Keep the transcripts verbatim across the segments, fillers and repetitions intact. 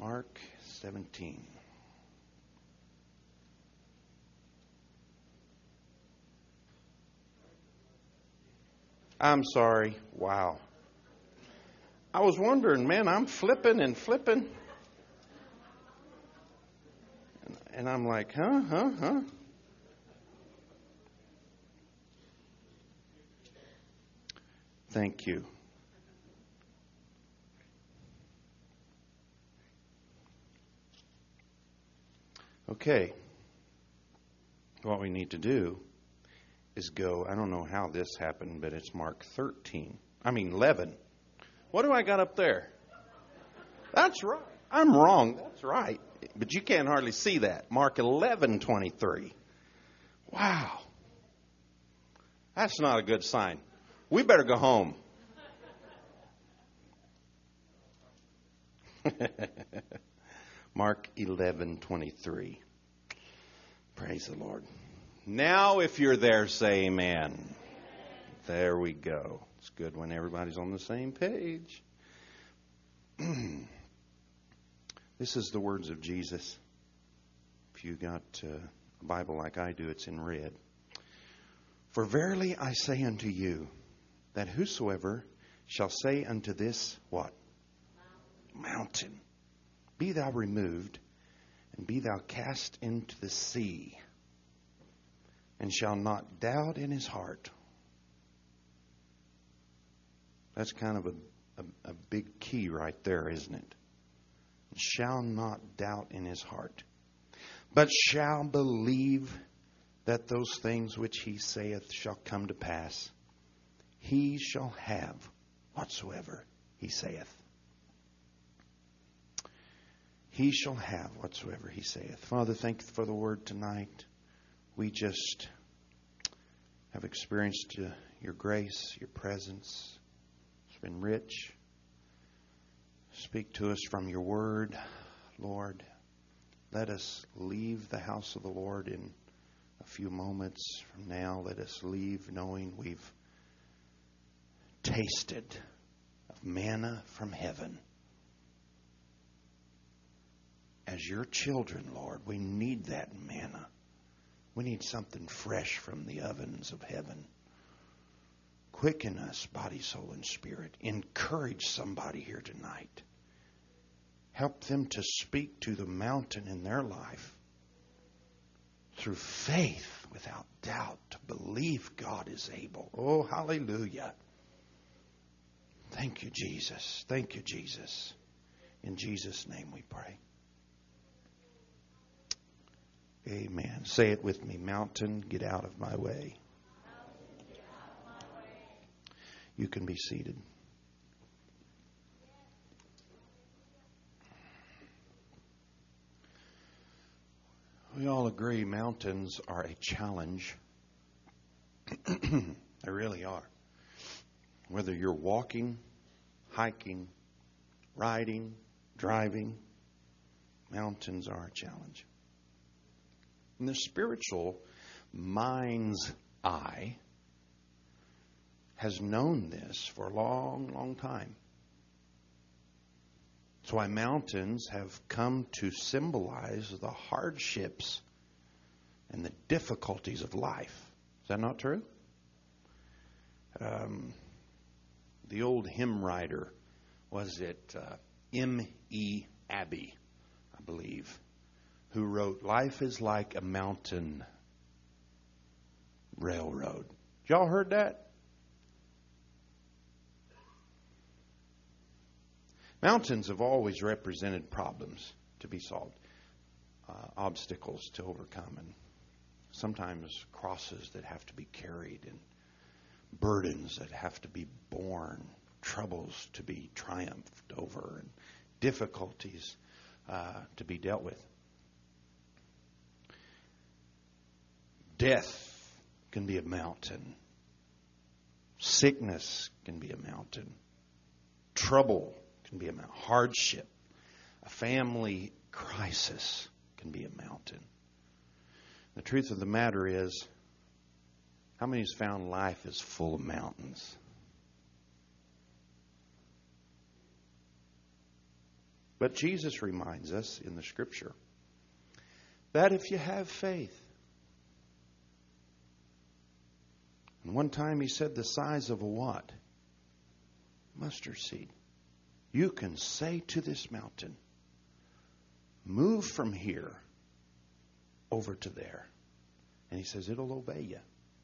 Mark seventeen. I'm sorry. Wow. I was wondering, man, I'm flipping and flipping. And I'm like, huh, huh, huh. Thank you. Okay. What we need to do is go, I don't know how this happened, but it's Mark thirteen. I mean eleven. What do I got up there? That's right. I'm wrong. That's right. But you can't hardly see that. Mark eleven twenty-three. Wow. That's not a good sign. We better go home. Mark eleven twenty-three. Praise the Lord. Now, if you're there, say amen. Amen. There we go. It's good when everybody's on the same page. This is the words of Jesus. If you got uh, a Bible like I do, it's in red. For verily I say unto you, that whosoever shall say unto this, what? Mountain, be thou removed, and be thou cast into the sea, and shall not doubt in his heart. That's kind of a, a, a big key right there, isn't it? Shall not doubt in his heart, but shall believe that those things which he saith shall come to pass. He shall have whatsoever he saith. He shall have whatsoever he saith. Father, thank you for the word tonight. We just have experienced uh, your grace, your presence. It's been rich. Speak to us from your word, Lord. Let us leave the house of the Lord in a few moments from now. Let us leave knowing we've tasted of manna from heaven. As your children, Lord, we need that manna. We need something fresh from the ovens of heaven. Quicken us, body, soul, and spirit. Encourage somebody here tonight. Help them to speak to the mountain in their life through faith, without doubt, to believe God is able. Oh, hallelujah. Thank you, Jesus. Thank you, Jesus. In Jesus' name we pray. Amen. Say it with me. Mountain, get out of my way. You can be seated. We all agree mountains are a challenge. They really are. Whether you're walking, hiking, riding, driving, mountains are a challenge. And the spiritual mind's eye has known this for a long, long time. That's why mountains have come to symbolize the hardships and the difficulties of life. Is that not true? Um, the old hymn writer, was it uh, M E Abbey, I believe, who wrote, "Life is like a mountain railroad." Y'all heard that? Mountains have always represented problems to be solved, uh, obstacles to overcome, and sometimes crosses that have to be carried, and burdens that have to be borne, troubles to be triumphed over, and difficulties uh, to be dealt with. Death can be a mountain. Sickness can be a mountain. Trouble can be a mountain. Hardship, a family crisis can be a mountain. The truth of the matter is, how many has found life is full of mountains? But Jesus reminds us in the Scripture that if you have faith, and one time He said the size of a what? Mustard seed. You can say to this mountain, move from here over to there. And He says it'll obey you.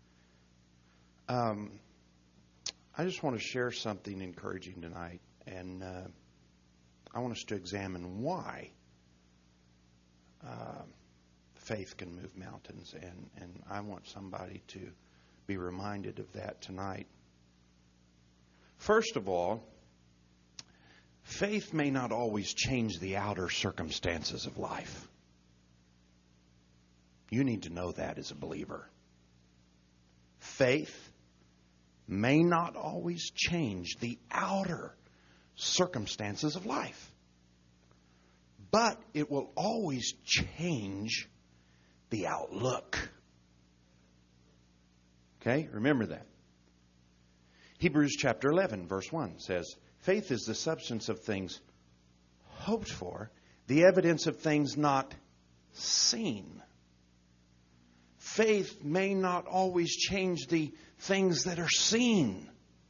Um, I just want to share something encouraging tonight. And uh, I want us to examine why uh, faith can move mountains. And, and I want somebody to be reminded of that tonight. First of all, faith may not always change the outer circumstances of life. You need to know that as a believer. Faith may not always change the outer circumstances of life, but it will always change the outlook. Okay, remember that. Hebrews chapter eleven, verse one says, faith is the substance of things hoped for, the evidence of things not seen. Faith may not always change the things that are seen.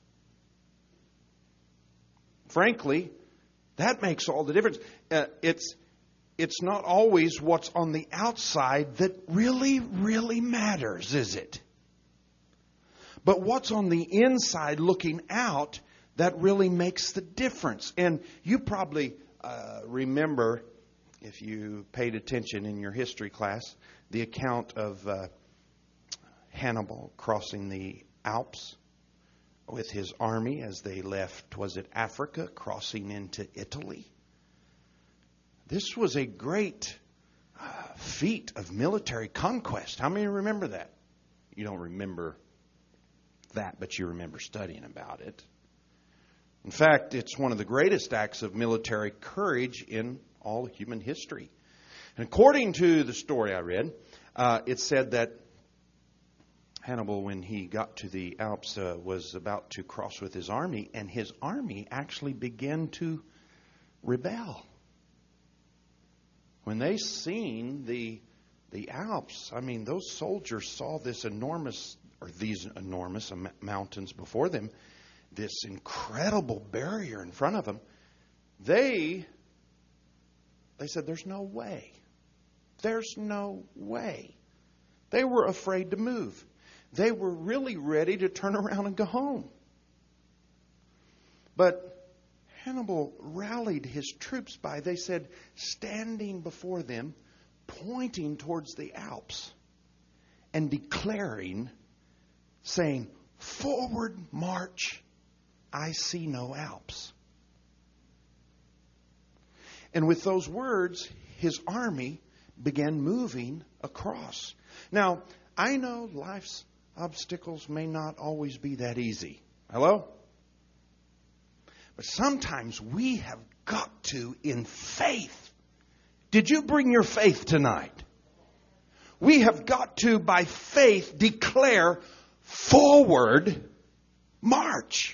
Frankly, that makes all the difference. Uh, it's it's not always what's on the outside that really, really matters, is it? But what's on the inside looking out, that really makes the difference. And you probably uh, remember, if you paid attention in your history class, the account of uh, Hannibal crossing the Alps with his army as they left, was it Africa, crossing into Italy. This was a great uh, feat of military conquest. How many remember that? You don't remember that, but you remember studying about it. In fact, it's one of the greatest acts of military courage in all human history. And according to the story I read, uh, it said that Hannibal, when he got to the Alps, uh, was about to cross with his army, and his army actually began to rebel. When they seen the the Alps, I mean, those soldiers saw this enormous, or these enormous mountains before them, this incredible barrier in front of them. They, they said, there's no way. There's no way. They were afraid to move. They were really ready to turn around and go home. But Hannibal rallied his troops by, they said, standing before them, pointing towards the Alps and declaring, saying, forward march, I see no Alps. And with those words, his army began moving across. Now, I know life's obstacles may not always be that easy. Hello? But sometimes we have got to, in faith. Did you bring your faith tonight? We have got to, by faith, declare forward march.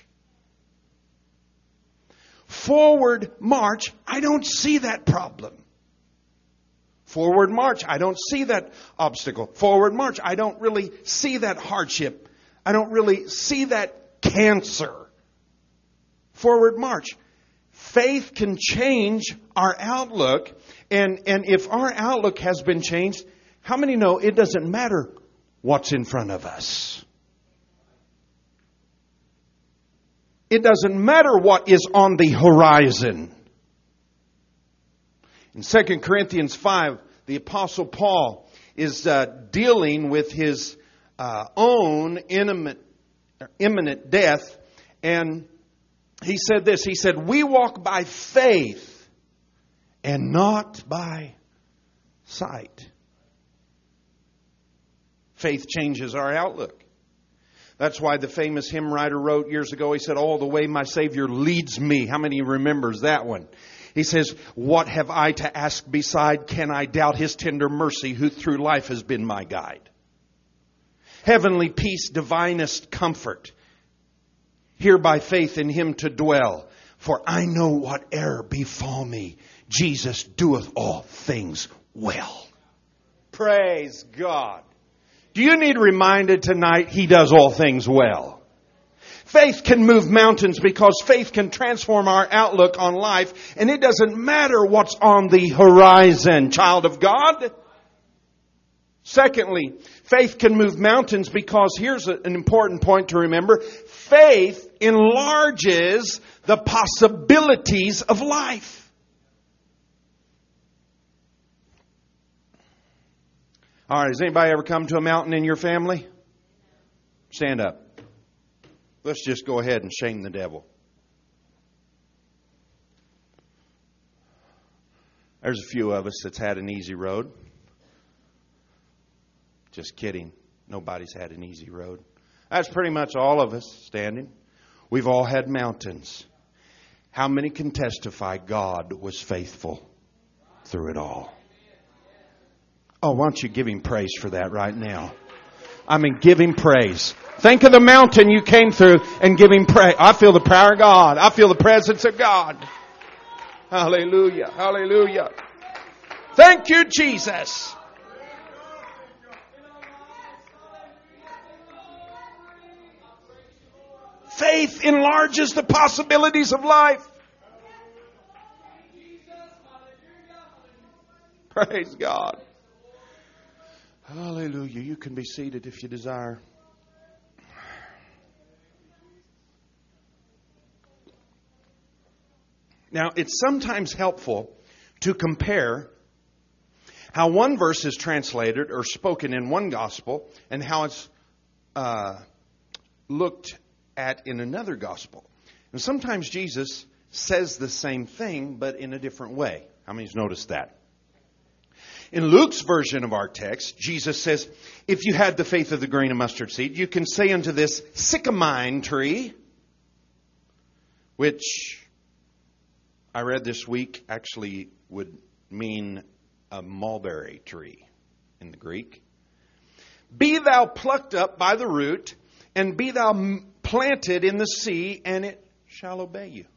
Forward march, I don't see that problem. Forward march, I don't see that obstacle. Forward march, I don't really see that hardship. I don't really see that cancer. Forward march. Faith can change our outlook. And, and if our outlook has been changed, how many know it doesn't matter what's in front of us? It doesn't matter what is on the horizon. In Second Corinthians five, the Apostle Paul is uh, dealing with his uh, own imminent, imminent death. And he said this, he said, we walk by faith and not by sight. Faith changes our outlook. That's why the famous hymn writer wrote years ago, he said, oh, the way my Savior leads me. How many remembers that one? He says, what have I to ask beside? Can I doubt His tender mercy who through life has been my guide? Heavenly peace, divinest comfort. Here by faith in Him to dwell. For I know whate'er befall me, Jesus doeth all things well. Praise God. Do you need reminded tonight He does all things well? Faith can move mountains because faith can transform our outlook on life. And it doesn't matter what's on the horizon, child of God. Secondly, faith can move mountains because here's an important point to remember. Faith enlarges the possibilities of life. All right, has anybody ever come to a mountain in your family? Stand up. Let's just go ahead and shame the devil. There's a few of us that's had an easy road. Just kidding. Nobody's had an easy road. That's pretty much all of us standing. We've all had mountains. How many can testify God was faithful through it all? Oh, why don't you give Him praise for that right now? I mean, give Him praise. Think of the mountain you came through and give Him praise. I feel the power of God. I feel the presence of God. Hallelujah. Hallelujah. Thank you, Jesus. Faith enlarges the possibilities of life. Praise God. Hallelujah. You can be seated if you desire. Now, it's sometimes helpful to compare how one verse is translated or spoken in one gospel and how it's uh, looked at in another gospel. And sometimes Jesus says the same thing, but in a different way. How many's noticed that? In Luke's version of our text, Jesus says, if you had the faith of the grain of mustard seed, you can say unto this sycamine tree, which I read this week actually would mean a mulberry tree in the Greek. Be thou plucked up by the root, and be thou planted in the sea, and it shall obey you.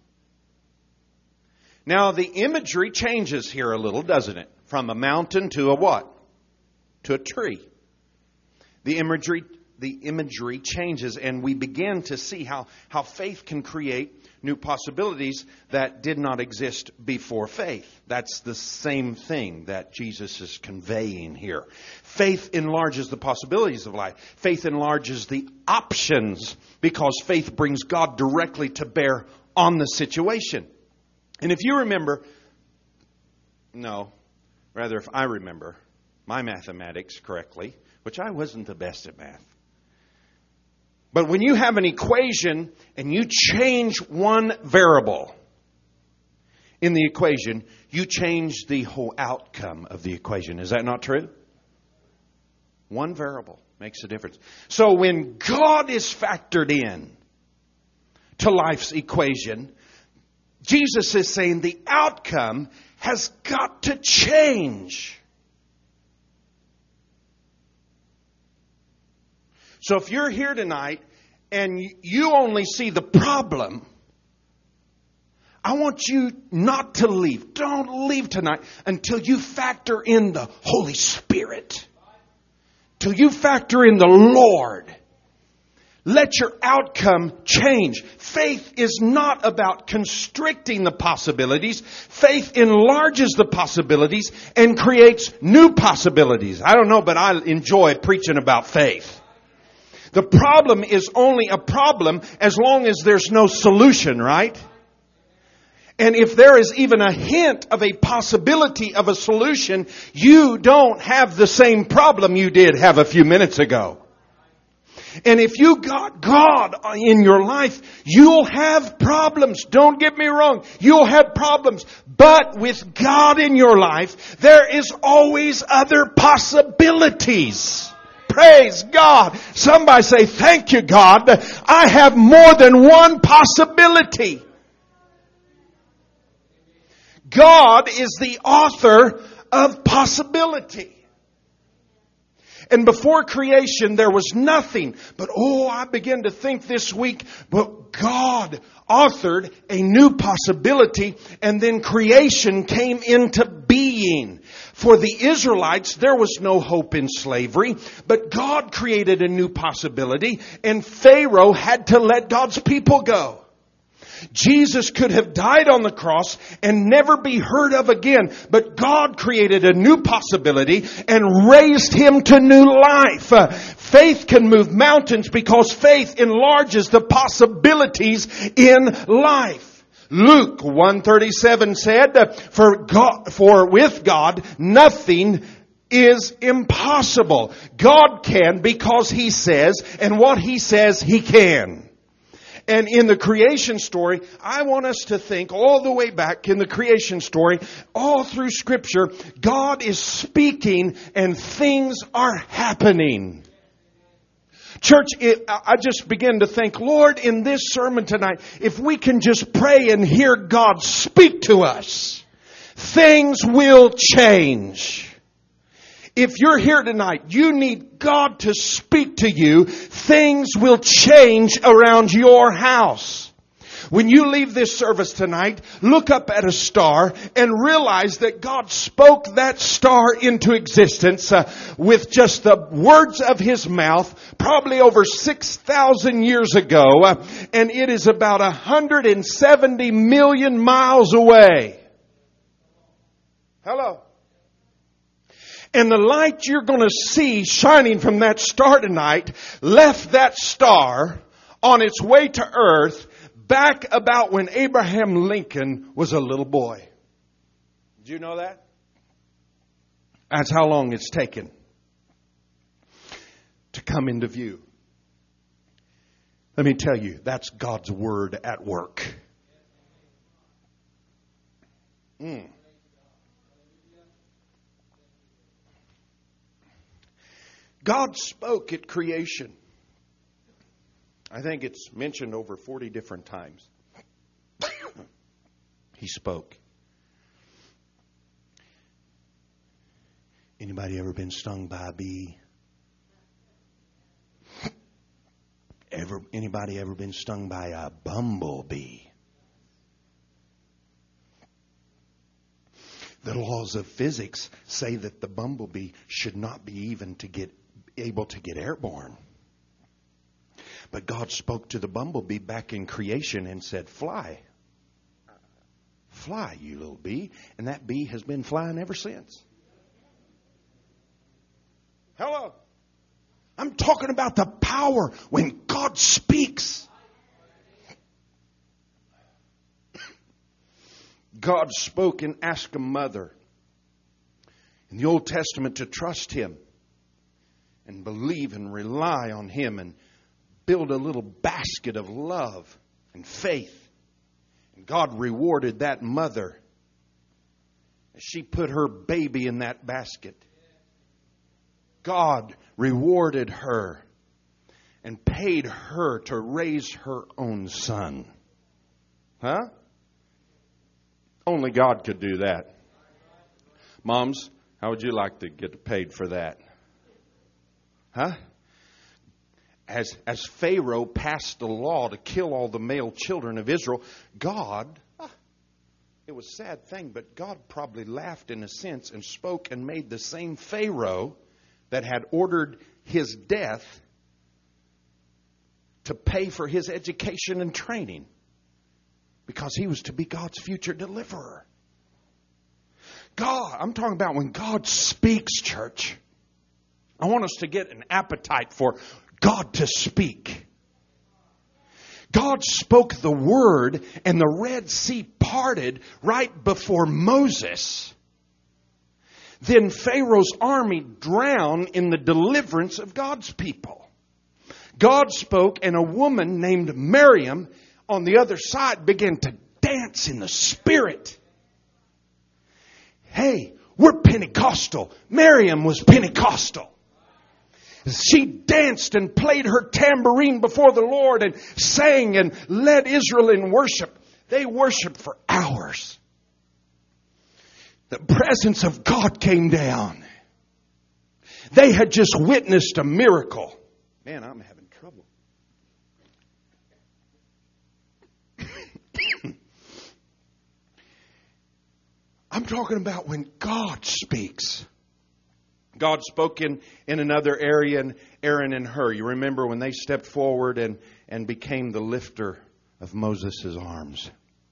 Now, the imagery changes here a little, doesn't it? From a mountain to a what? To a tree. The imagery, the imagery changes, and we begin to see how, how faith can create new possibilities that did not exist before faith. That's the same thing that Jesus is conveying here. Faith enlarges the possibilities of life. Faith enlarges the options because faith brings God directly to bear on the situation. And if you remember, no, rather if I remember my mathematics correctly, which I wasn't the best at math. But when you have an equation and you change one variable in the equation, you change the whole outcome of the equation. Is that not true? One variable makes a difference. So when God is factored in to life's equation, Jesus is saying the outcome has got to change. So if you're here tonight and you only see the problem, I want you not to leave. Don't leave tonight until you factor in the Holy Spirit. Till you factor in the Lord. Let your outcome change. Faith is not about constricting the possibilities. Faith enlarges the possibilities and creates new possibilities. I don't know, but I enjoy preaching about faith. The problem is only a problem as long as there's no solution, right? And if there is even a hint of a possibility of a solution, you don't have the same problem you did have a few minutes ago. And if you got God in your life, you'll have problems. Don't get me wrong. You'll have problems. But with God in your life, there is always other possibilities. Praise God. Somebody say, thank you, God. I have more than one possibility. God is the author of possibility. And before creation, there was nothing. But oh, I began to think this week, but God authored a new possibility, and then creation came into being. For the Israelites, there was no hope in slavery, but God created a new possibility, and Pharaoh had to let God's people go. Jesus could have died on the cross and never be heard of again. But God created a new possibility and raised Him to new life. Uh, faith can move mountains because faith enlarges the possibilities in life. Luke one thirty-seven said, for God, for with God nothing is impossible. God can because He says, and what He says He can. And in the creation story, I want us to think all the way back in the creation story, all through Scripture, God is speaking and things are happening. Church, it, I just begin to think, Lord, in this sermon tonight, if we can just pray and hear God speak to us, things will change. If you're here tonight, you need God to speak to you. Things will change around your house. When you leave this service tonight, look up at a star and realize that God spoke that star into existence uh, with just the words of His mouth, probably over six thousand years ago, uh, and it is about one hundred seventy million miles away. Hello. And the light you're going to see shining from that star tonight left that star on its way to earth back about when Abraham Lincoln was a little boy. Did you know that? That's how long it's taken to come into view. Let me tell you, that's God's Word at work. Mm. God spoke at creation. I think it's mentioned over forty different times. He spoke. Anybody ever been stung by a bee? Ever, anybody ever been stung by a bumblebee? The laws of physics say that the bumblebee should not be even to get able to get airborne. But God spoke to the bumblebee back in creation and said, fly. Fly, you little bee. And that bee has been flying ever since. Hello. I'm talking about the power when God speaks. God spoke and asked a mother in the Old Testament to trust Him and believe and rely on Him and build a little basket of love and faith. And God rewarded that mother as she put her baby in that basket. God rewarded her and paid her to raise her own son. Huh? Only God could do that. Moms, how would you like to get paid for that? Huh? As, as Pharaoh passed the law to kill all the male children of Israel, God, it was a sad thing, but God probably laughed in a sense and spoke and made the same Pharaoh that had ordered his death to pay for his education and training. Because he was to be God's future deliverer. God, I'm talking about when God speaks, church. I want us to get an appetite for God to speak. God spoke the word and the Red Sea parted right before Moses. Then Pharaoh's army drowned in the deliverance of God's people. God spoke and a woman named Miriam on the other side began to dance in the Spirit. Hey, we're Pentecostal. Miriam was Pentecostal. She danced and played her tambourine before the Lord and sang and led Israel in worship. They worshiped for hours. The presence of God came down. They had just witnessed a miracle. Man, I'm having trouble. I'm talking about when God speaks. God spoke in, in another area in Aaron and Hur. You remember when they stepped forward and, and became the lifter of Moses' arms.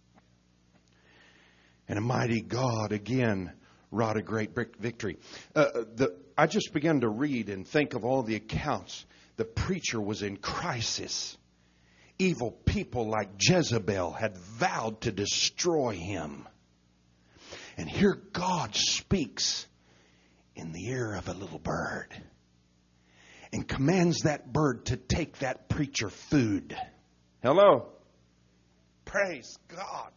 And a mighty God again wrought a great victory. Uh, the, I just began to read and think of all the accounts. The preacher was in crisis. Evil people like Jezebel had vowed to destroy him. And here God speaks in the ear of a little bird and commands that bird to take that preacher food. Hello. Praise God.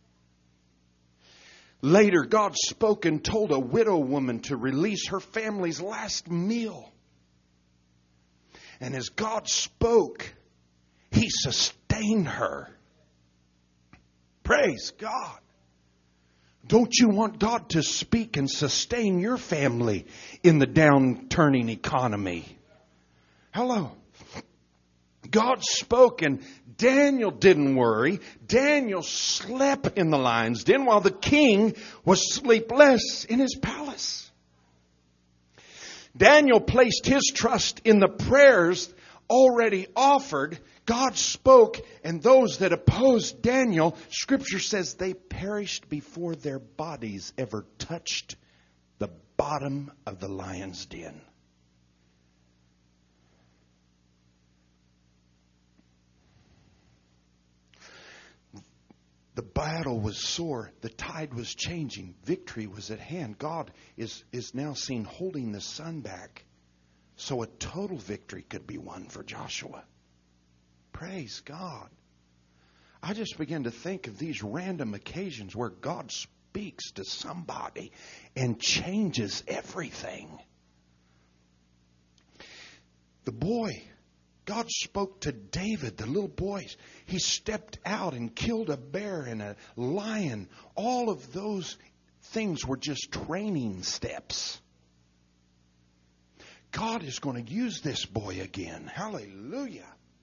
Later, God spoke and told a widow woman to release her family's last meal. And as God spoke, He sustained her. Praise God. Don't you want God to speak and sustain your family in the downturning economy? Hello. God spoke and Daniel didn't worry. Daniel slept in the lion's den while the king was sleepless in his palace. Daniel placed his trust in the prayers already offered. God spoke, and those that opposed Daniel, Scripture says they perished before their bodies ever touched the bottom of the lion's den. The battle was sore. The tide was changing. Victory was at hand. God is, is now seen holding the sun back so a total victory could be won for Joshua. Praise God. I just began to think of these random occasions where God speaks to somebody and changes everything. The boy, God spoke to David, the little boy. He stepped out and killed a bear and a lion. All of those things were just training steps. God is going to use this boy again. Hallelujah.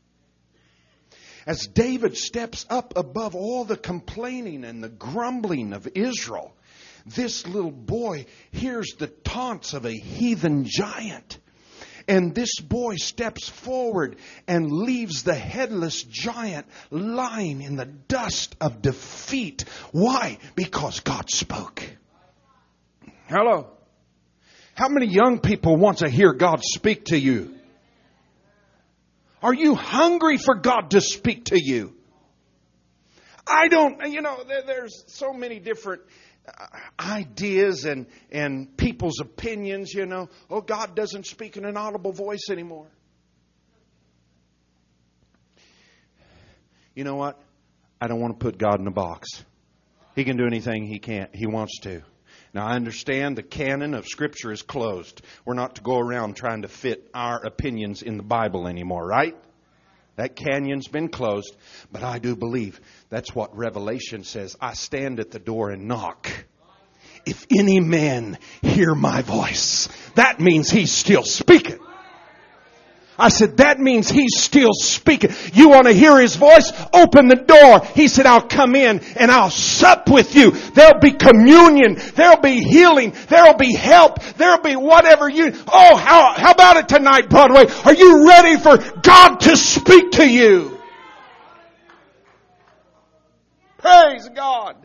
As David steps up above all the complaining and the grumbling of Israel, this little boy hears the taunts of a heathen giant. And this boy steps forward and leaves the headless giant lying in the dust of defeat. Why? Because God spoke. Hello. How many young people want to hear God speak to you? Are you hungry for God to speak to you? I don't, you know, there, there's so many different ideas and, and people's opinions, you know. Oh, God doesn't speak in an audible voice anymore. You know what? I don't want to put God in a box. He can do anything he can't. He wants to. Now, I understand the canon of Scripture is closed. We're not to go around trying to fit our opinions in the Bible anymore, right? That canyon's been closed. But I do believe that's what Revelation says. I stand at the door and knock. If any man hear my voice, that means he's still speaking. I said, that means he's still speaking. You want to hear his voice? Open the door. He said, I'll come in and I'll sup with you. There'll be communion. There'll be healing. There'll be help. There'll be whatever you... Oh, how, how about it tonight, Broadway? Are you ready for God to speak to you? Praise God.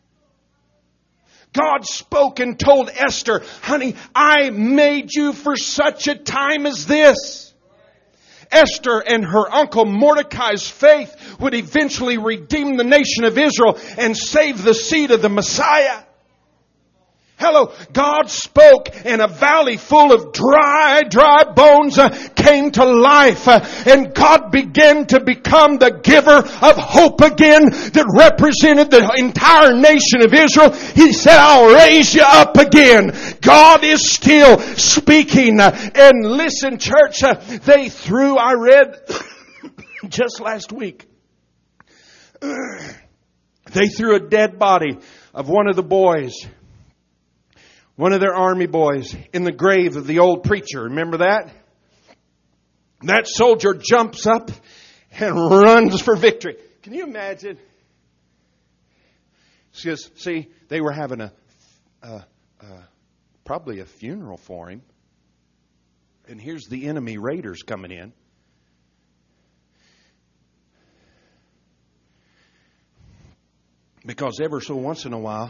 God spoke and told Esther, honey, I made you for such a time as this. Esther and her uncle Mordecai's faith would eventually redeem the nation of Israel and save the seed of the Messiah. Hello, God spoke and a valley full of dry, dry bones uh, came to life. Uh, and God began to become the giver of hope again that represented the entire nation of Israel. He said, I'll raise you up again. God is still speaking. Uh, and listen, church, uh, they threw, I read just last week, they threw a dead body of one of the boys. One of their army boys in the grave of the old preacher. Remember that? That soldier jumps up and runs for victory. Can you imagine? Because, see, they were having a, a, a probably a funeral for him. And here's the enemy raiders coming in. Because ever so once in a while,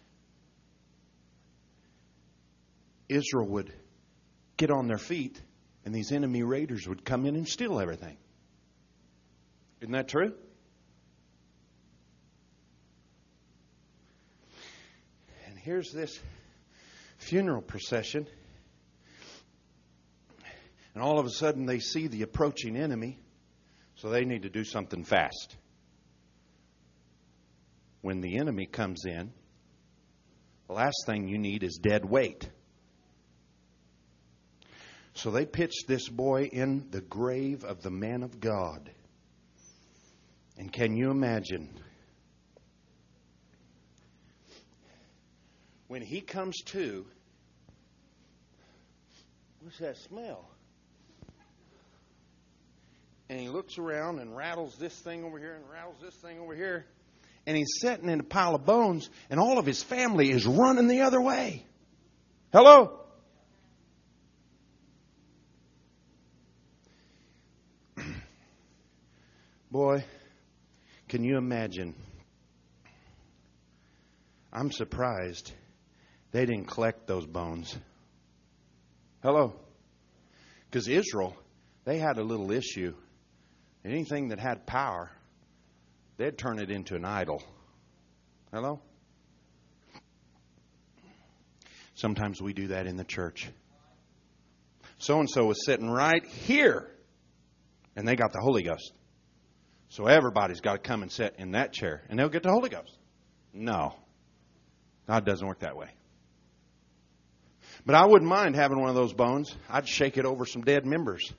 Israel would get on their feet and these enemy raiders would come in and steal everything. Isn't that true? And here's this funeral procession. And all of a sudden they see the approaching enemy, so they need to do something fast. When the enemy comes in, the last thing you need is dead weight. So they pitched this boy in the grave of the man of God. And can you imagine? When he comes to, what's that smell? And he looks around and rattles this thing over here and rattles this thing over here. And he's sitting in a pile of bones, and all of his family is running the other way. Hello? Boy, can you imagine? I'm surprised they didn't collect those bones. Hello? Because Israel, they had a little issue. Anything that had power, they'd turn it into an idol. Hello? Sometimes we do that in the church. So-and-so was sitting right here, and they got the Holy Ghost. So everybody's got to come and sit in that chair, and they'll get the Holy Ghost. No. God doesn't work that way. But I wouldn't mind having one of those bones. I'd shake it over some dead members.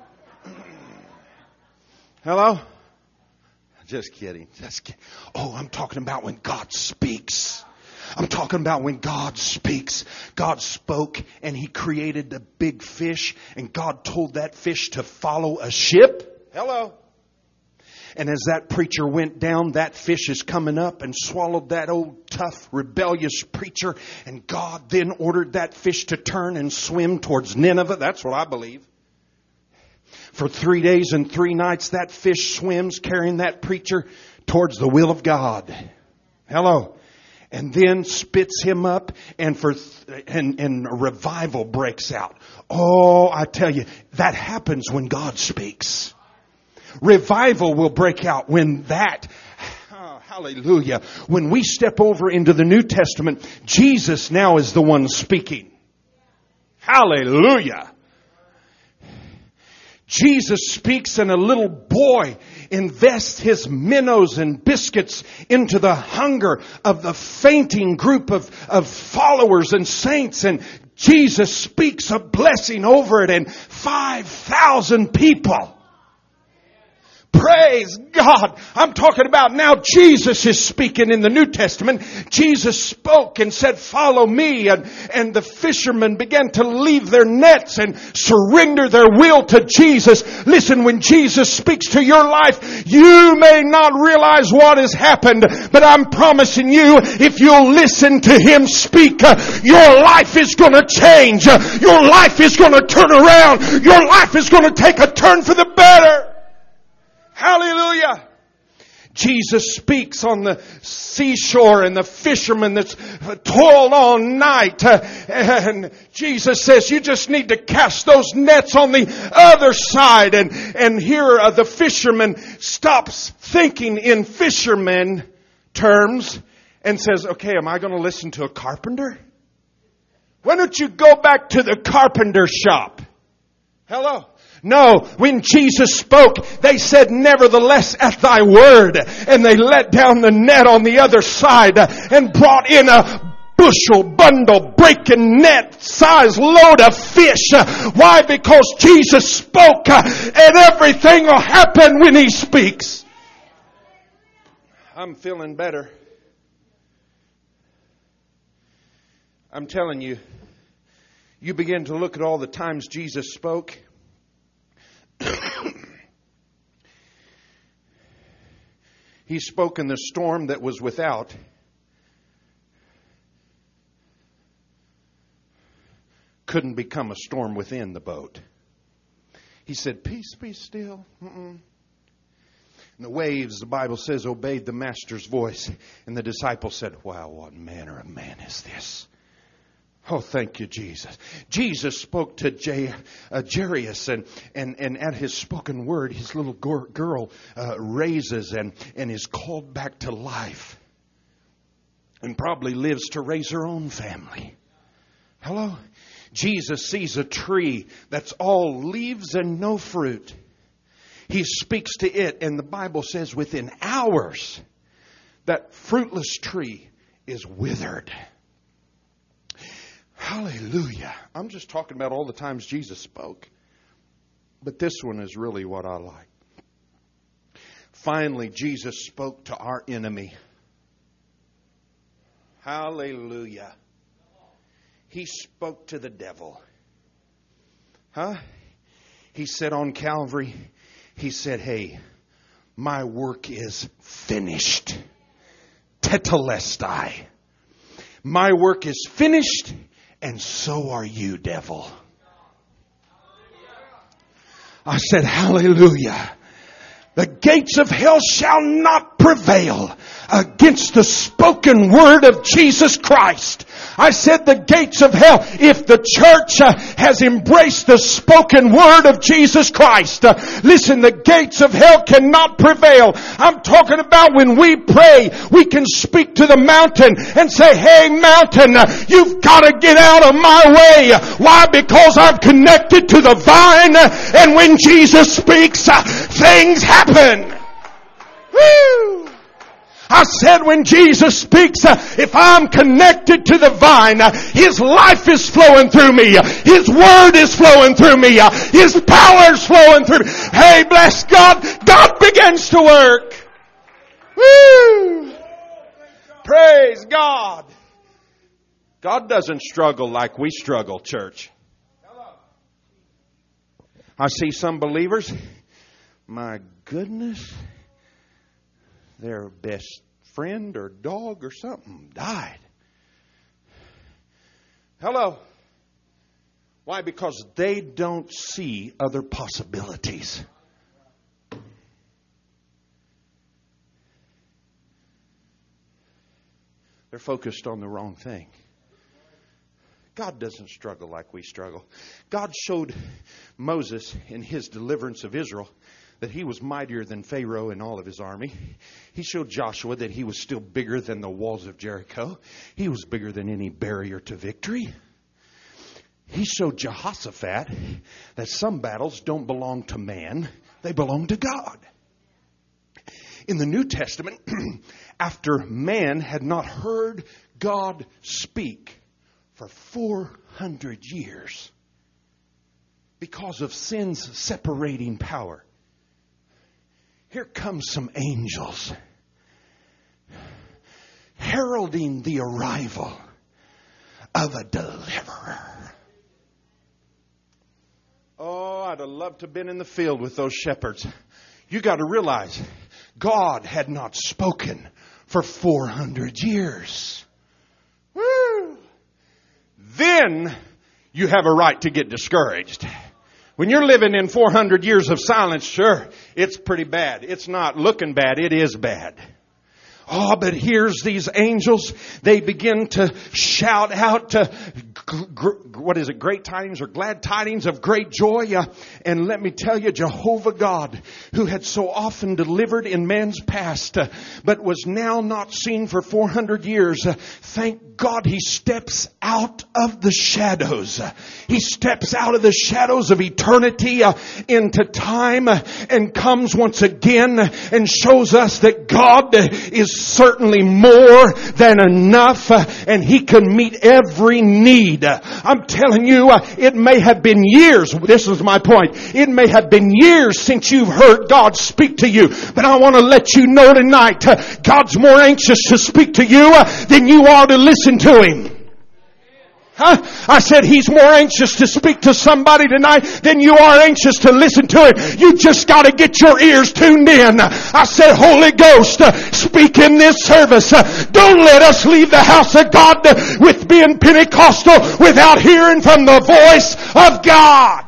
Hello? Just kidding. Just kidding. Oh, I'm talking about when God speaks. I'm talking about when God speaks. God spoke and He created a big fish, and God told that fish to follow a ship. Hello? And as that preacher went down, that fish is coming up and swallowed that old tough rebellious preacher, and God then ordered that fish to turn and swim towards Nineveh. That's what I believe. For three days and three nights, that fish swims carrying that preacher towards the will of God. Hello. And then spits him up, and for th- and, and a revival breaks out. Oh, I tell you, that happens when God speaks. Revival will break out when that, oh, hallelujah, when we step over into the New Testament, Jesus now is the one speaking. Hallelujah. Jesus speaks, and a little boy invests his minnows and biscuits into the hunger of the fainting group of, of followers and saints. And Jesus speaks a blessing over it, and five thousand people. Praise God. I'm talking about now Jesus is speaking in the New Testament. Jesus spoke and said, follow me. And, and the fishermen began to leave their nets and surrender their will to Jesus. Listen, when Jesus speaks to your life, you may not realize what has happened, but I'm promising you, if you'll listen to Him speak, uh, your life is going to change. Uh, your life is going to turn around. Your life is going to take a turn for the better. Hallelujah. Jesus speaks on the seashore, and the fishermen that's toiled all night. Uh, and Jesus says, you just need to cast those nets on the other side. And, and here uh, the fisherman stops thinking in fisherman terms and says, okay, am I going to listen to a carpenter? Why don't you go back to the carpenter shop? Hello. No, when Jesus spoke, they said, nevertheless at thy word. And they let down the net on the other side and brought in a bushel, bundle, breaking net size load of fish. Why? Because Jesus spoke, and everything will happen when He speaks. I'm feeling better. I'm telling you, you begin to look at all the times Jesus spoke. He spoke in the storm that was without. Couldn't become a storm within the boat. He said, peace, be still. Mm-mm. And the waves, the Bible says, obeyed the master's voice. And the disciples said, wow, what manner of man is this? Oh, thank you, Jesus. Jesus spoke to J- uh, Jairus, and, and, and at his spoken word, his little girl uh, raises and, and is called back to life. And probably lives to raise her own family. Hello? Jesus sees a tree that's all leaves and no fruit. He speaks to it, and the Bible says within hours, that fruitless tree is withered. Hallelujah. I'm just talking about all the times Jesus spoke. But this one is really what I like. Finally, Jesus spoke to our enemy. Hallelujah. He spoke to the devil. Huh? He said on Calvary, he said, hey, my work is finished. Tetelestai. My work is finished, and so are you, devil. I said, hallelujah. The gates of hell shall not prevail against the spoken word of Jesus Christ. I said the gates of hell, if the church uh, has embraced the spoken word of Jesus Christ, uh, listen, the gates of hell cannot prevail. I'm talking about when we pray, we can speak to the mountain and say, hey mountain, uh, you've got to get out of my way. Why? Because I'm connected to the vine, uh, and when Jesus speaks, uh, things happen. Woo! I said when Jesus speaks, uh, if I'm connected to the vine, uh, His life is flowing through me. Uh, His word is flowing through me. Uh, His power is flowing through me. Hey, bless God. God begins to work. Woo! Praise God. God doesn't struggle like we struggle, church. I see some believers, my goodness, their best friend or dog or something died. Hello. Why? Because they don't see other possibilities. They're focused on the wrong thing. God doesn't struggle like we struggle. God showed Moses in his deliverance of Israel that he was mightier than Pharaoh and all of his army. He showed Joshua that he was still bigger than the walls of Jericho. He was bigger than any barrier to victory. He showed Jehoshaphat that some battles don't belong to man, they belong to God. In the New Testament, after man had not heard God speak for four hundred years because of sin's separating power, here comes some angels heralding the arrival of a deliverer. Oh, I'd have loved to have been in the field with those shepherds. You got to realize, God had not spoken for four hundred years. Woo! Then you have a right to get discouraged. When you're living in four hundred years of silence, sure, it's pretty bad. It's not looking bad. It is bad. Oh, but here's these angels. They begin to shout out to, what is it, great tidings or glad tidings of great joy. Uh, and let me tell you, Jehovah God, who had so often delivered in man's past, uh, but was now not seen for four hundred years, uh, thank God he steps out of the shadows. Uh, he steps out of the shadows of eternity uh, into time uh, and comes once again and shows us that God uh, is certainly more than enough, uh, and He can meet every need. Uh, I'm telling you, uh, it may have been years. This is my point. It may have been years since you've heard God speak to you, but I want to let you know tonight, uh, God's more anxious to speak to you uh, than you are to listen to Him. Huh? I said He's more anxious to speak to somebody tonight than you are anxious to listen to it. You just got to get your ears tuned in. I said, Holy Ghost, uh, speak in this service. Uh, don't let us leave the house of God uh, with being Pentecostal without hearing from the voice of God.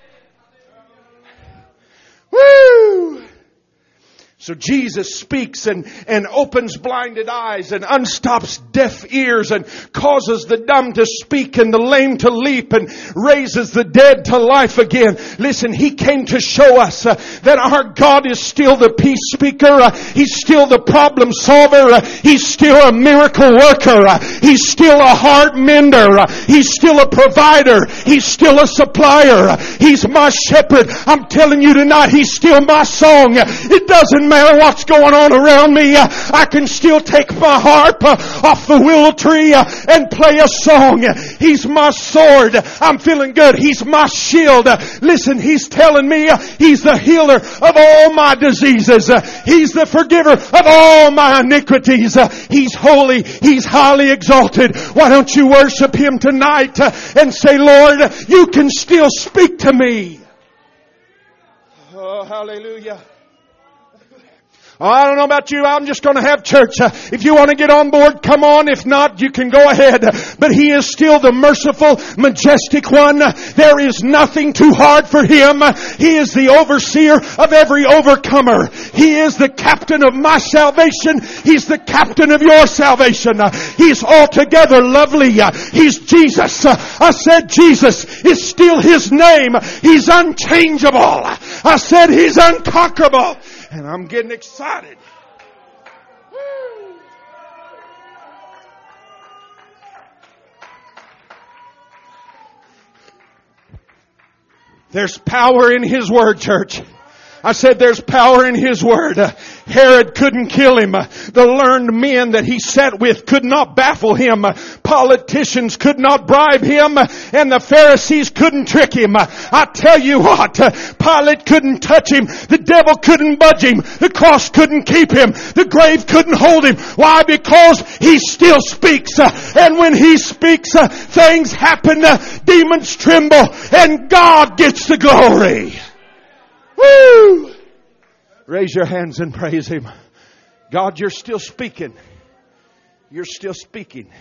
Woo! So Jesus speaks and, and opens blinded eyes and unstops deaf ears and causes the dumb to speak and the lame to leap and raises the dead to life again. Listen, He came to show us uh, that our God is still the peace speaker. Uh, he's still the problem solver. Uh, he's still a miracle worker. Uh, he's still a heart mender. Uh, he's still a provider. He's still a supplier. Uh, he's my shepherd. I'm telling you tonight, He's still my song. Uh, it doesn't matter what's going on around me. Uh, I can still take my harp uh, off the willow tree uh, and play a song. He's my sword. I'm feeling good. He's my shield. Uh, listen, He's telling me uh, He's the healer of all my diseases. Uh, he's the forgiver of all my iniquities. Uh, he's holy. He's highly exalted. Why don't you worship Him tonight uh, and say, Lord, You can still speak to me. Oh, hallelujah. Oh, I don't know about you. I'm just going to have church. Uh, if you want to get on board, come on. If not, you can go ahead. But He is still the merciful, majestic one. Uh, there is nothing too hard for Him. Uh, he is the overseer of every overcomer. He is the captain of my salvation. He's the captain of your salvation. Uh, he's altogether lovely. Uh, he's Jesus. Uh, I said Jesus is still His name. He's unchangeable. I said He's unconquerable. And I'm getting excited. Woo. There's power in His word, church. I said there's power in His word. Uh, Herod couldn't kill Him. Uh, the learned men that he sat with could not baffle Him. Uh, politicians could not bribe Him. Uh, and the Pharisees couldn't trick Him. Uh, I tell you what, uh, Pilate couldn't touch Him. The devil couldn't budge Him. The cross couldn't keep Him. The grave couldn't hold Him. Why? Because He still speaks. Uh, and when He speaks, uh, things happen. Uh, demons tremble. And God gets the glory. Woo! Raise your hands and praise Him. God, You're still speaking. You're still speaking.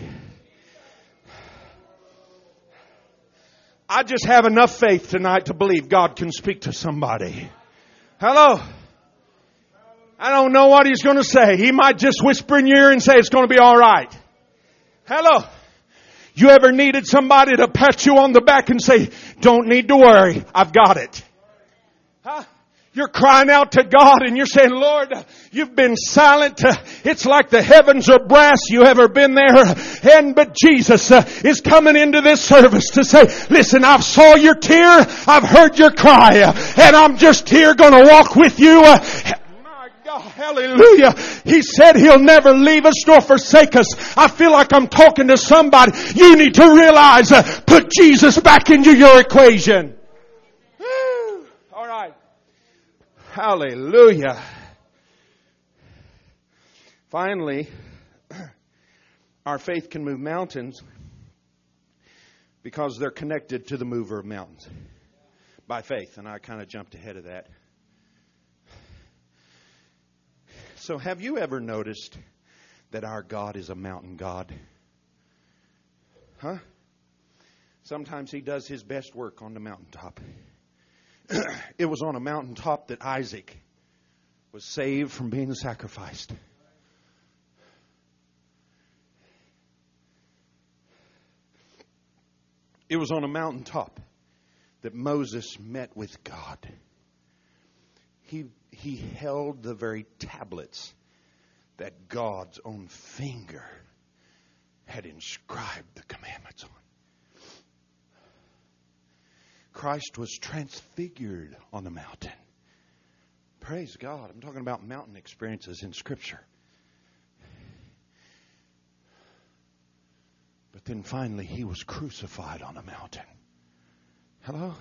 I just have enough faith tonight to believe God can speak to somebody. Hello? I don't know what He's going to say. He might just whisper in your ear and say it's going to be all right. Hello? You ever needed somebody to pat you on the back and say, don't need to worry, I've got it? Huh? You're crying out to God and you're saying, Lord, You've been silent. It's like the heavens are brass. You ever been there? And but Jesus is coming into this service to say, listen, I've saw your tear. I've heard your cry. And I'm just here going to walk with you. My God, hallelujah. He said He'll never leave us nor forsake us. I feel like I'm talking to somebody. You need to realize, put Jesus back into your equation. All right. Hallelujah. Finally, our faith can move mountains because they're connected to the mover of mountains by faith. And I kind of jumped ahead of that. So have you ever noticed that our God is a mountain God? Huh? Sometimes He does His best work on the mountaintop. It was on a mountaintop that Isaac was saved from being sacrificed. It was on a mountaintop that Moses met with God. He, he held the very tablets that God's own finger had inscribed the commandments on. Christ was transfigured on the mountain. Praise God. I'm talking about mountain experiences in Scripture. But then finally, He was crucified on a mountain. Hello?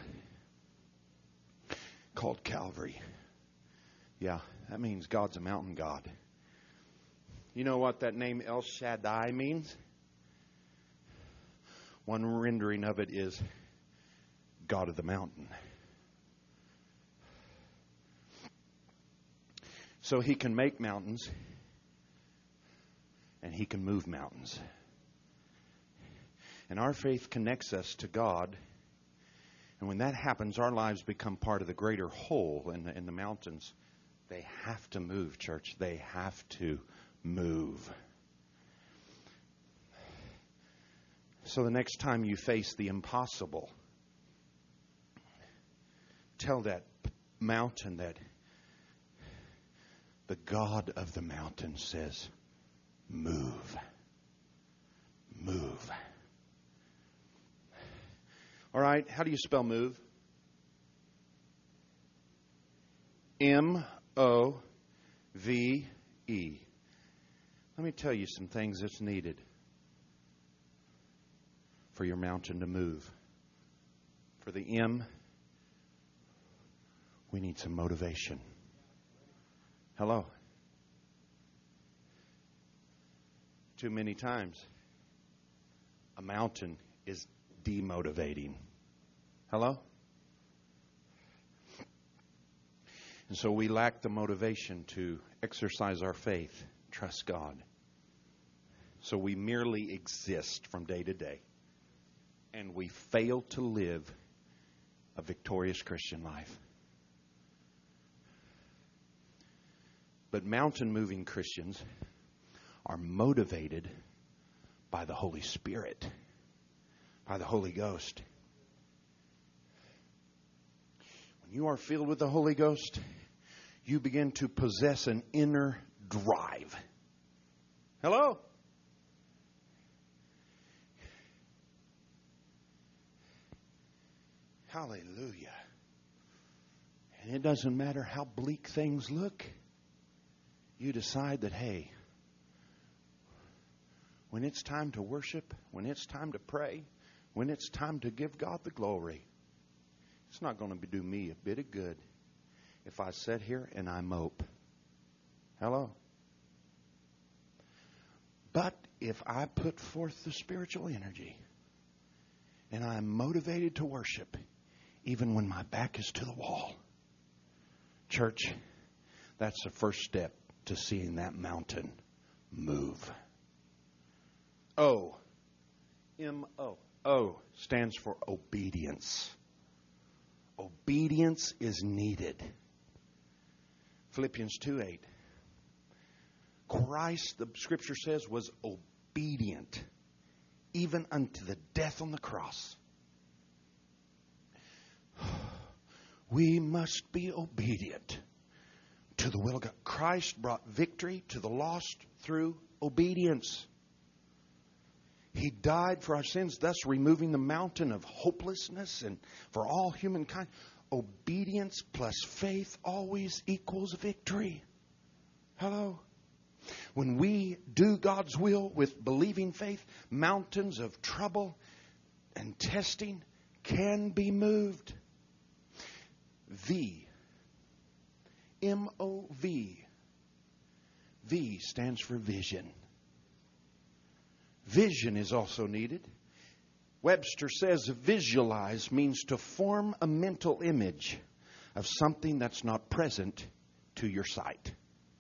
Called Calvary. Yeah, that means God's a mountain God. You know what that name El Shaddai means? One rendering of it is God of the mountain. So He can make mountains and He can move mountains. And our faith connects us to God. And when that happens, our lives become part of the greater whole. And the, and the mountains, they have to move, church. They have to move. So the next time you face the impossible, tell that mountain that the God of the mountain says, move. Move. All right, how do you spell move? M O V E. Let me tell you some things that's needed for your mountain to move. For the M, we need some motivation. Hello? Too many times, a mountain is demotivating. Hello? And so we lack the motivation to exercise our faith, trust God. So we merely exist from day to day. And we fail to live a victorious Christian life. But mountain-moving Christians are motivated by the Holy Spirit, by the Holy Ghost. When you are filled with the Holy Ghost, you begin to possess an inner drive. Hello? Hallelujah. And it doesn't matter how bleak things look. You decide that, hey, when it's time to worship, when it's time to pray, when it's time to give God the glory, it's not going to do me a bit of good if I sit here and I mope. Hello? But if I put forth the spiritual energy and I'm motivated to worship, even when my back is to the wall, church, that's the first step to seeing that mountain move. O. M O. O stands for obedience. Obedience is needed. Philippians two eight. Christ, the Scripture says, was obedient even unto the death on the cross. We must be obedient to the will of God. Christ brought victory to the lost through obedience. He died for our sins, thus removing the mountain of hopelessness and for all humankind. Obedience plus faith always equals victory. Hello? When we do God's will with believing faith, mountains of trouble and testing can be moved. V. M O V. V stands for vision. Vision is also needed. Webster says visualize means to form a mental image of something that's not present to your sight.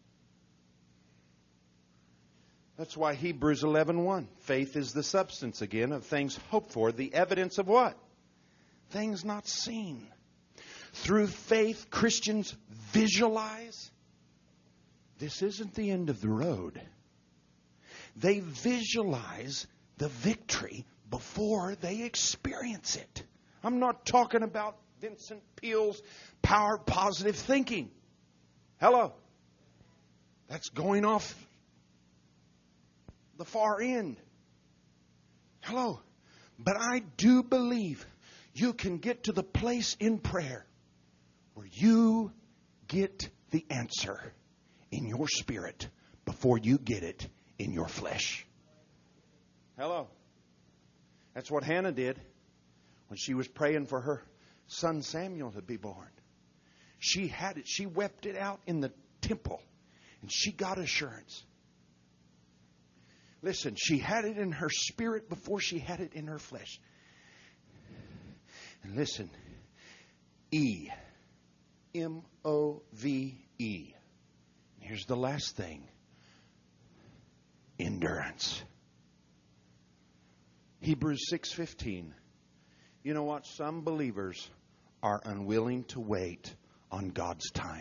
That's why Hebrews eleven one. Faith is the substance, again, of things hoped for. The evidence of what? Things not seen. Through faith, Christians visualize. This isn't the end of the road. They visualize the victory before they experience it. I'm not talking about Vincent Peale's power positive thinking. Hello. That's going off the far end. Hello. But I do believe you can get to the place in prayer where you get the answer in your spirit before you get it in your flesh. Hello. That's what Hannah did when she was praying for her son Samuel to be born. She had it. She wept it out in the temple. And she got assurance. Listen, she had it in her spirit before she had it in her flesh. And listen, E. M O V E. Here's the last thing. Endurance. Hebrews six fifteen. You know what? Some believers are unwilling to wait on God's time.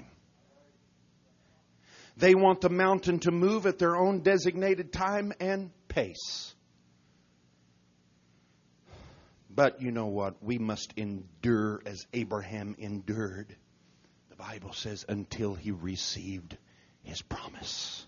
They want the mountain to move at their own designated time and pace. But you know what? We must endure as Abraham endured. The Bible says until he received his promise.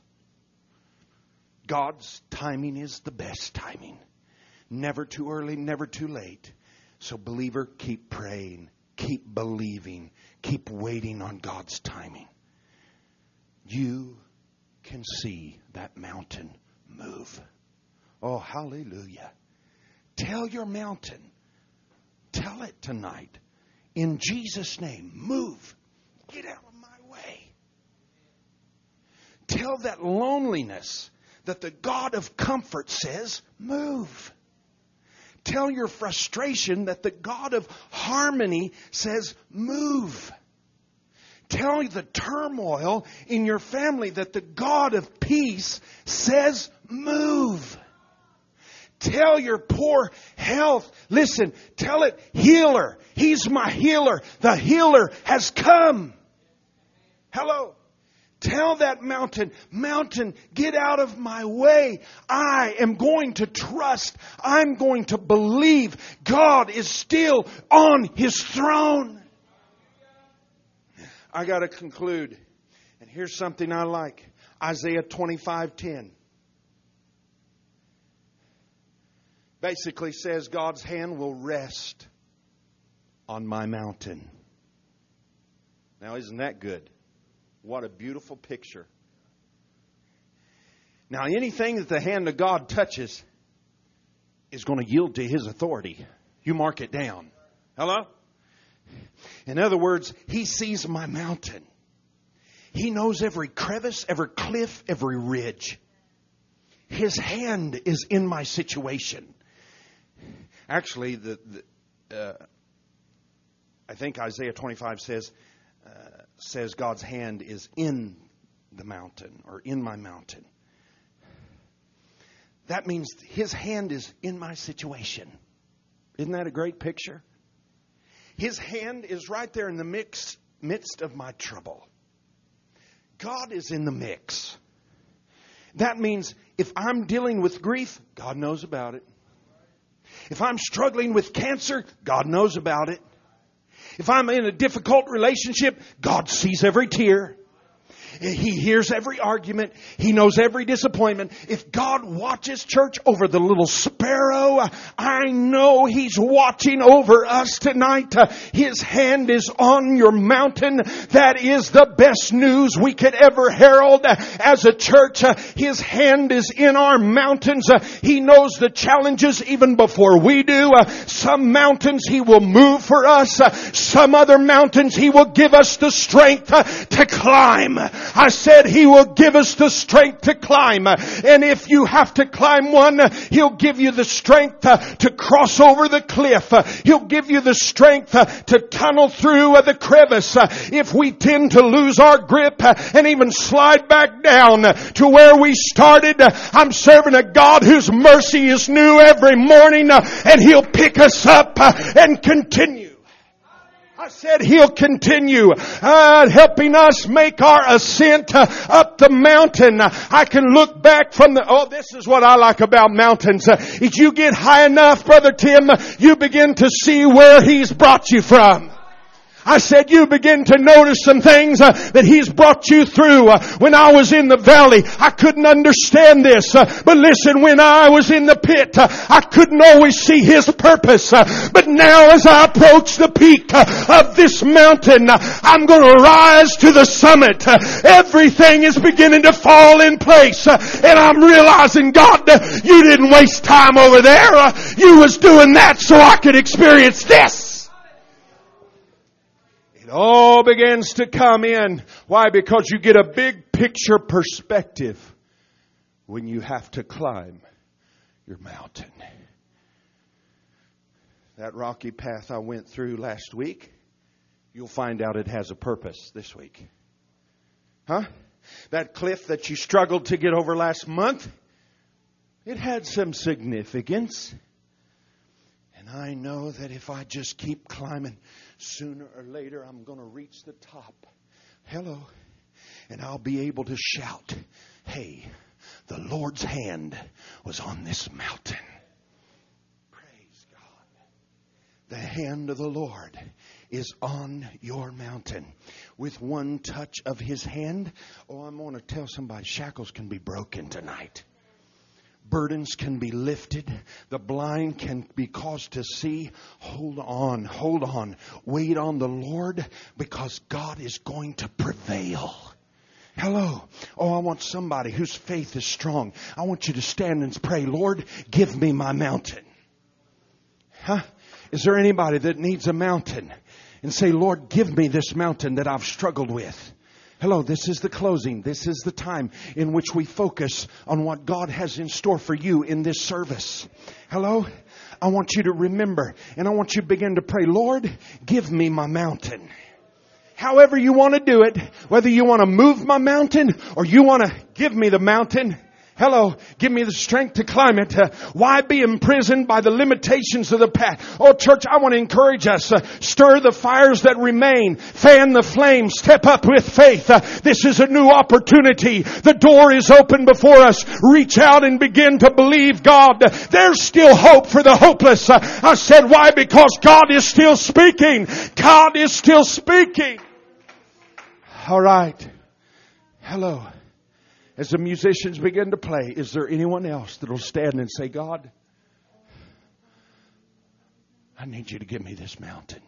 God's timing is the best timing. Never too early, never too late. So believer, keep praying, keep believing, keep waiting on God's timing. You can see that mountain move. Oh, hallelujah. Tell your mountain. Tell it tonight. In Jesus' name, move. Get out of my way. Tell that loneliness that the God of comfort says, move. Tell your frustration that the God of harmony says, move. Tell the turmoil in your family that the God of peace says, move. Tell your poor health, listen, tell it, healer. He's my healer. The healer has come. Hello. Tell that mountain, mountain, get out of my way. I am going to trust. I'm going to believe God is still on His throne. I got to conclude. And here's something I like. Isaiah twenty-five ten. Basically says God's hand will rest on my mountain. Now, isn't that good? What a beautiful picture. Now, anything that the hand of God touches is going to yield to His authority. You mark it down. Hello? In other words, He sees my mountain. He knows every crevice, every cliff, every ridge. His hand is in my situation. Actually, the, the uh, I think Isaiah twenty-five says, uh, says God's hand is in the mountain or in my mountain. That means His hand is in my situation. Isn't that a great picture? His hand is right there in the mix, midst of my trouble. God is in the mix. That means if I'm dealing with grief, God knows about it. If I'm struggling with cancer, God knows about it. If I'm in a difficult relationship, God sees every tear. He hears every argument. He knows every disappointment. If God watches, church, over the little sparrow, I know He's watching over us tonight. His hand is on your mountain. That is the best news we could ever herald as a church. His hand is in our mountains. He knows the challenges even before we do. Some mountains He will move for us. Some other mountains He will give us the strength to climb. I said He will give us the strength to climb. And if you have to climb one, He'll give you the strength to cross over the cliff. He'll give you the strength to tunnel through the crevice. If we tend to lose our grip and even slide back down to where we started, I'm serving a God whose mercy is new every morning, and He'll pick us up and continue. I said He'll continue uh, helping us make our ascent uh, up the mountain. I can look back from the... Oh, this is what I like about mountains. Uh, if you get high enough, Brother Tim, you begin to see where He's brought you from. I said you begin to notice some things uh, that He's brought you through. Uh, when I was in the valley, I couldn't understand this. Uh, but listen, when I was in the pit, uh, I couldn't always see His purpose. Uh, but now as I approach the peak uh, of this mountain, uh, I'm going to rise to the summit. Uh, everything is beginning to fall in place. Uh, and I'm realizing, God, uh, you didn't waste time over there. Uh, you was doing that so I could experience this. It all begins to come in. Why? Because you get a big picture perspective when you have to climb your mountain. That rocky path I went through last week, you'll find out it has a purpose this week. Huh? That cliff that you struggled to get over last month, it had some significance. And I know that if I just keep climbing, sooner or later I'm going to reach the top. Hello. And I'll be able to shout, hey, the Lord's hand was on this mountain. Praise God. The hand of the Lord is on your mountain. With one touch of His hand, oh, I'm going to tell somebody, shackles can be broken tonight. Burdens can be lifted. The blind can be caused to see. Hold on, hold on. Wait on the Lord, because God is going to prevail. Hello. Oh, I want somebody whose faith is strong. I want you to stand and pray, Lord, give me my mountain. Huh? Is there anybody that needs a mountain? And say, Lord, give me this mountain that I've struggled with. Hello, this is the closing. This is the time in which we focus on what God has in store for you in this service. Hello? I want you to remember, and I want you to begin to pray, Lord, give me my mountain. However you want to do it, whether you want to move my mountain or you want to give me the mountain. Hello, give me the strength to climb it. Uh, why be imprisoned by the limitations of the past? Oh, church, I want to encourage us. Uh, stir the fires that remain. Fan the flames. Step up with faith. Uh, this is a new opportunity. The door is open before us. Reach out and begin to believe God. Uh, there's still hope for the hopeless. Uh, I said, why? Because God is still speaking. God is still speaking. All right. Hello. As the musicians begin to play, is there anyone else that will stand and say, God, I need you to give me this mountain.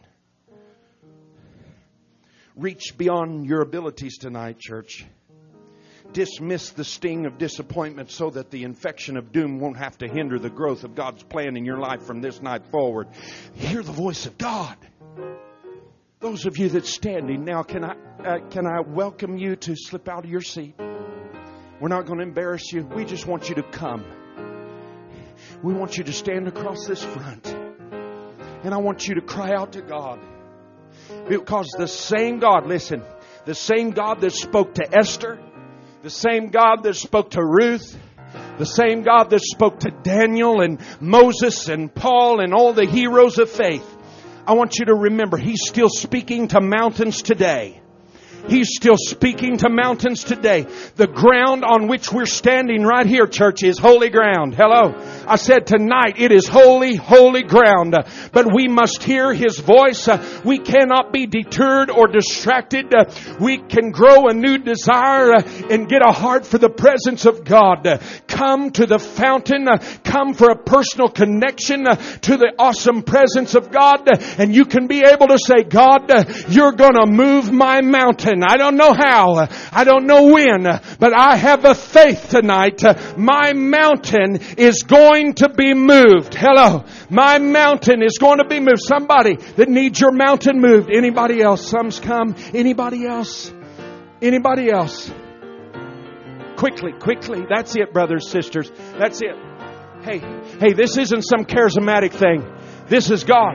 Reach beyond your abilities tonight, church. Dismiss the sting of disappointment so that the infection of doom won't have to hinder the growth of God's plan in your life from this night forward. Hear the voice of God. Those of you that's standing now, can I uh, can I welcome you to slip out of your seat? We're not going to embarrass you. We just want you to come. We want you to stand across this front. And I want you to cry out to God. Because the same God, listen, the same God that spoke to Esther, the same God that spoke to Ruth, the same God that spoke to Daniel and Moses and Paul and all the heroes of faith, I want you to remember, He's still speaking to mountains today. He's still speaking to mountains today. The ground on which we're standing right here, church, is holy ground. Hello. I said tonight it is holy, holy ground. But we must hear His voice. We cannot be deterred or distracted. We can grow a new desire and get a heart for the presence of God. Come to the fountain. Come for a personal connection to the awesome presence of God. And you can be able to say, God, you're going to move my mountain. I don't know how. I don't know when. But I have a faith tonight. My mountain is going to be moved. Hello. My mountain is going to be moved. Somebody that needs your mountain moved. Anybody else? Some's come. Anybody else? Anybody else? Quickly, quickly. That's it, brothers, sisters. That's it. Hey, hey, this isn't some charismatic thing. This is God.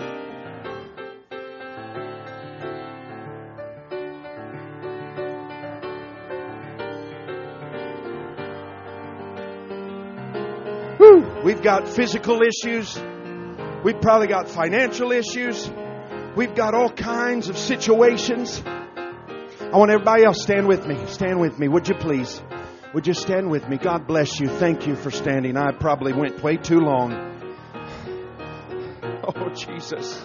We've got physical issues. We've probably got financial issues. We've got all kinds of situations. I want everybody else, stand with me. Stand with me. Would you please? Would you stand with me? God bless you. Thank you for standing. I probably went way too long. Oh, Jesus.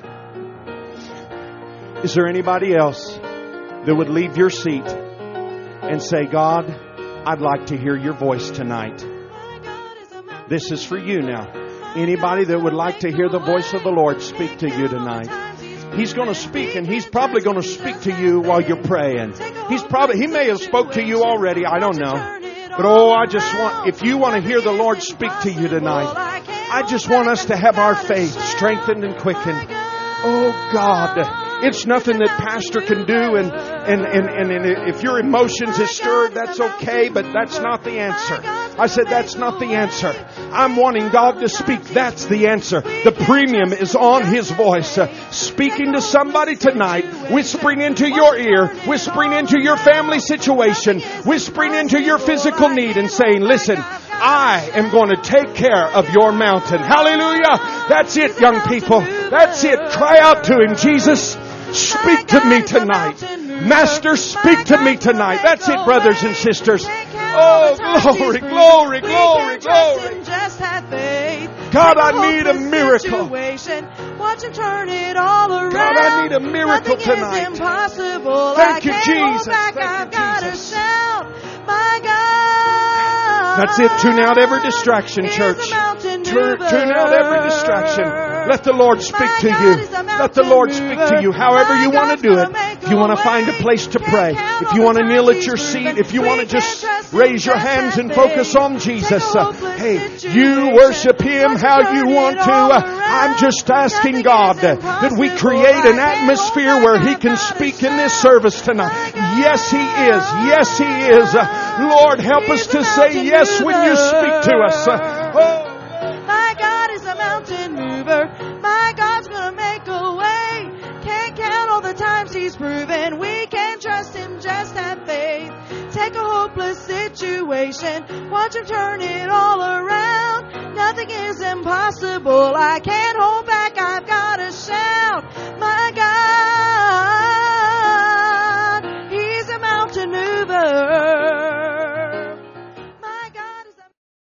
Is there anybody else that would leave your seat and say, God, I'd like to hear your voice tonight? This is for you now. Anybody that would like to hear the voice of the Lord speak to you tonight. He's going to speak, and He's probably going to speak to you while you're praying. He's probably, He may have spoke to you already. I don't know. But oh, I just want, if you want to hear the Lord speak to you tonight, I just want us to have our faith strengthened and quickened. Oh God. It's nothing that pastor can do, and, and, and, and, and if your emotions is stirred, that's okay, but that's not the answer. I said, that's not the answer. I'm wanting God to speak. That's the answer. The premium is on His voice. Uh, speaking to somebody tonight, whispering into your ear, whispering into your family situation, whispering into your physical need and saying, listen, I am going to take care of your mountain. Hallelujah. That's it, young people. That's it. Cry out to Him. Jesus, speak to me tonight. Master, speak to me tonight. That's it, brothers and sisters. Oh, glory, glory, glory, glory. God, I need a miracle. Watch Him turn it all around. God, I need a miracle Nothing tonight. is impossible. Thank I you, can't Jesus. hold back. Thank you, I've got to Jesus. shout, my God. That's it. Tune out every distraction, He's church. a mountain Turn, mover. tune out every distraction. Let the Lord speak My to God you. is a Let the Lord mountain speak to you mover. however My you want to God's do gonna it. make If you want to a find a way. place to Can't pray. count If on you the want to times kneel at He's your proven. seat. If you We want to can just trust Him, raise your just hands have and focus faith. on Jesus. Take a Uh, hopeless Hey, situation. you worship Him Watch how Him you turn want it to. all Uh, around. I'm just asking Nothing God is that, that we impossible. create an I can't atmosphere hold where back. He I've can got to speak in this shout, service tonight. my God. Yes, He is. Yes, He is. Uh, Lord, help us He's to a say mountain yes when you speak to us. Uh, oh. My God is a mountain mover. My God's gonna make a way. Can't count all the times He's proven. We can trust Him, just have faith. Take a hopeless situation. Watch Him turn it all around. Nothing is impossible. I can't hold back. I've got to shout. My God